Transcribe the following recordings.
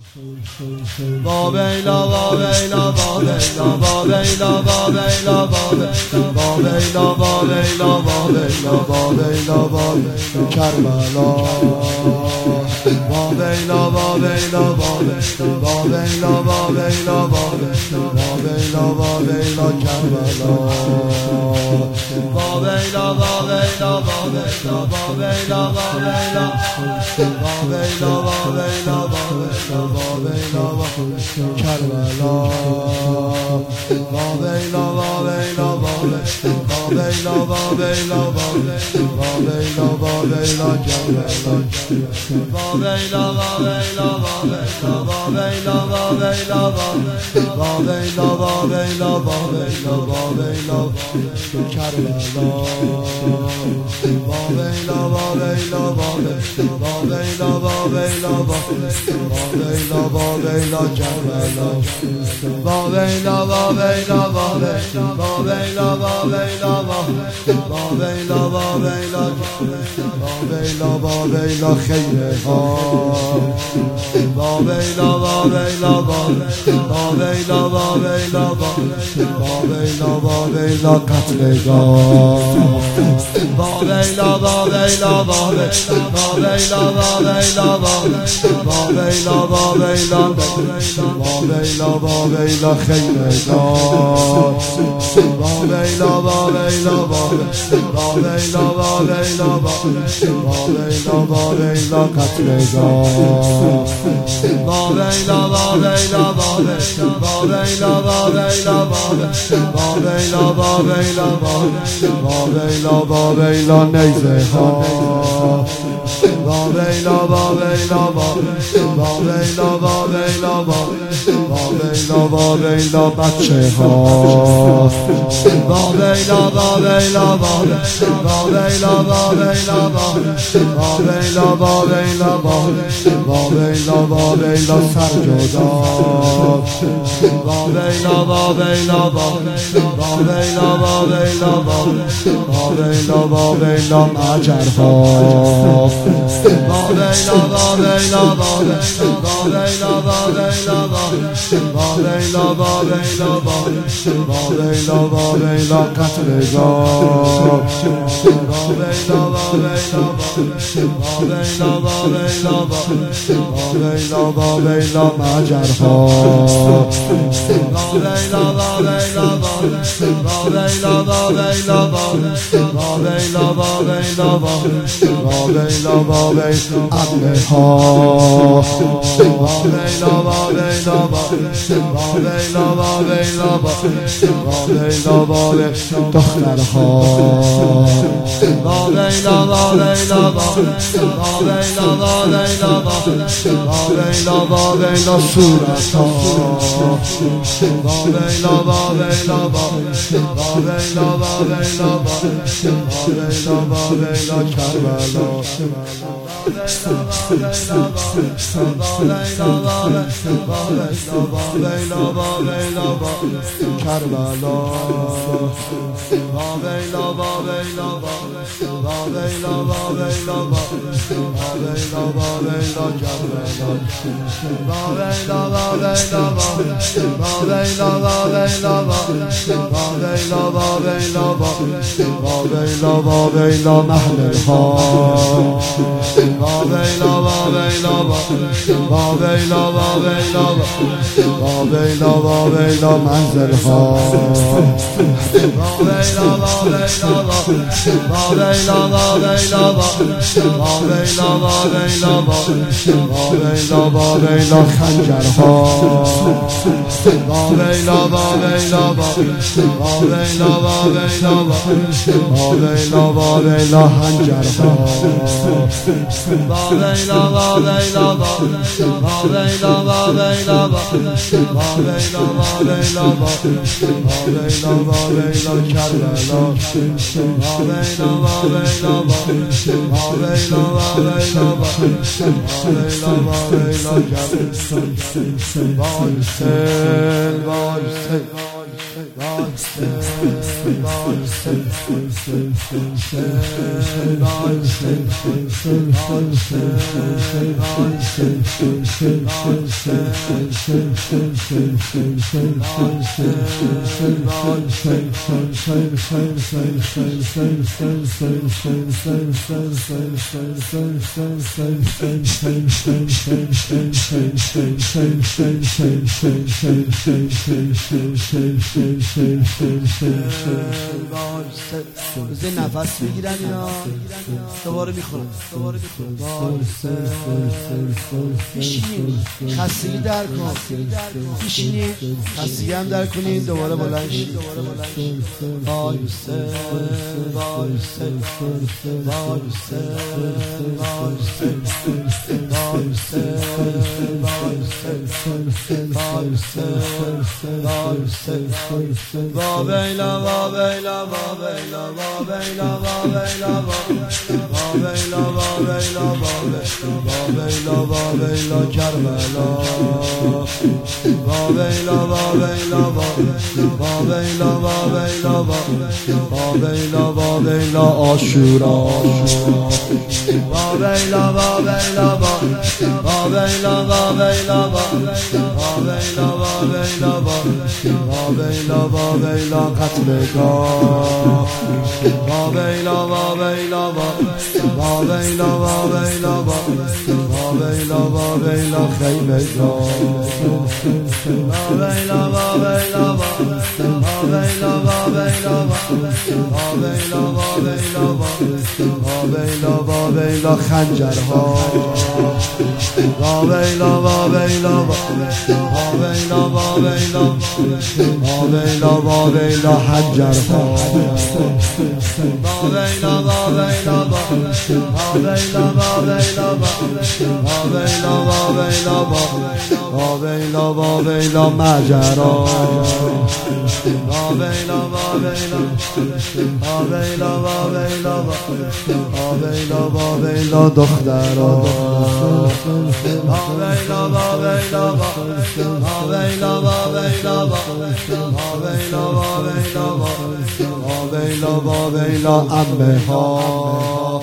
وابیلا وابیلا وابیلا وابیلا وابیلا وابیلا وابیلا وابیلا وابیلا وابیلا کربلا وابیلا وابیلا وابیلا وابیلا وابیلا وابیلا کربلا وابیلا وابیلا وابیلا وابیلا وابیلا وابیلا کربلا وابیلا وابیلا وابیلا وابیلا وابیلا وابیلا کربلا وابیلا وابیلا وابیلا وابیلا وابیلا وابیلا وابیلا وابیلا وابیلا کربلا وابیلا وابیلا وابیلا وابیلا وابیلا وابیلا کربلا وابیلا وابیلا وابیلا وابیلا وابیلا وابیلا وابیلا خیرها وابیلا وابیلا وابیلا وابیلا وابیلا وابیلا قتلگاه وابیلا وابیلا وابیلا وابیلا وابیلا وابیلا وابیلا وابیلا خیرگاه وابیلا وابیلا وابیلا وابیلا وابیلا وابیلا قتلگاه وابیلا وابیلا وابیلا وابیلا وابیلا وابیلا وابیلا وابیلا نیزه ها وابیلا وابیلا وابیلا وابیلا وابیلا وابیلا بچه ها وابیلا وابیلا وابیلا وابیلا وابیلا وابیلا وابیلا وابیلا سرجدا وابیلا وابیلا وابیلا وابیلا وابیلا وابیلا مجرها وابیلا وابیلا وابیلا وابیلا وابیلا وابیلا وابیلا وابیلا قتلگاه وابیلا وابیلا وابیلا وابیلا وابیلا وابیلا مجرها وابیلا وابیلا وابیلا وابیلا وابیلا وابیلا وابیلا وابیلا ابنها وابیلا وابیلا وابیلا وابیلا وابیلا وابیلا دخترها وابیلا وابیلا وابیلا وابیلا وابیلا وابیلا صورتها وابیلا وابیلا وابیلا وابیلا وابیلا وابیلا کربلا کربلا وابیلا وابیلا وابیلا وابیلا وابیلا وابیلا کربلا وابیلا وابیلا وابیلا وابیلا وابیلا وابیلا وابیلا وابیلا محلها وابیلا وابیلا وابیلا وابیلا وابیلا وابیلا منزلها وابیلا وابیلا وابیلا وابیلا وابیلا وابیلا وابیلا وابیلا خنجرها وابیلا وابیلا وابیلا وابیلا وابیلا وابیلا خنجرها وابیلا وابیلا وابیلا وابیلا وابیلا وابیلا وابیلا وابیلا کربلا وابیلا وابیلا وابیلا وابیلا وابیلا وابیلا کربلا وایسل وایسل بزن نفس بگیرن اینا دوباره میخونم بشینید خستگی در کن بشینید خستگی هم در کنید دوباره بلند شید آشورا قتلگاه خنجرها حنجرها مجرا دخترا عمه ها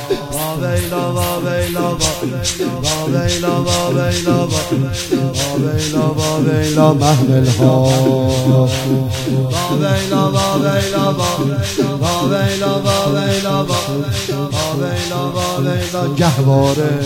محمل ها گهواره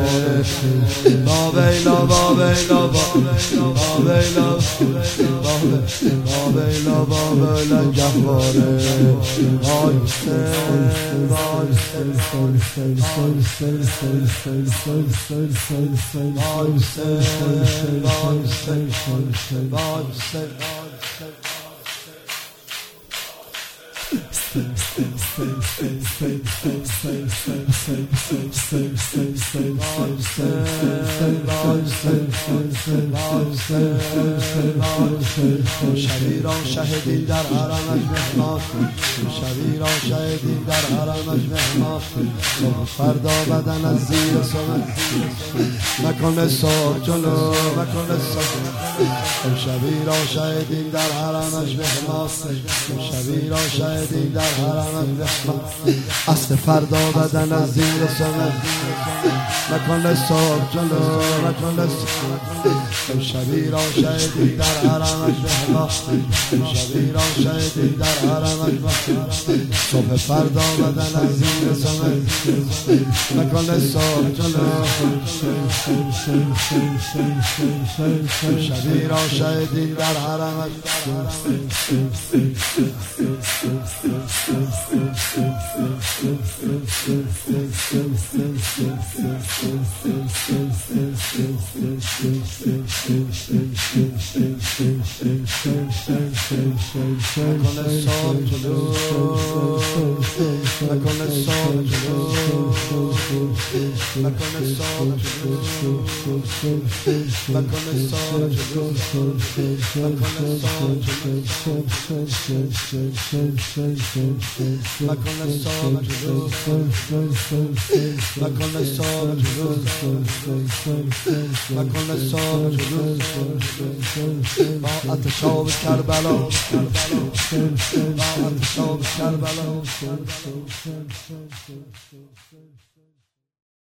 شبیران شهیدی در حرمش مهمان شبیران شهیدی در حرمش مهمان فردا بدن از زیر سمت مکان صاحب جلو مکان صاحب شبیران شهیدی در حرمش مهمان شبیران شهیدی در حرمش مهمان اصل فردا بدن از زیر سمت مکان صاحب جلو مکان صاحب شبیران شهیدی در حرمش مهمان شبیران شهیدی در حرمش مهمان صبح فردا بدن از زیر سمت مکان صاحب جلو شبیران شهیدی در حرمش مکن صاحب جلوس مکن صاحب جلوس مکن صاحب جلوس با آتشاب کربلا با آتشاب کربلا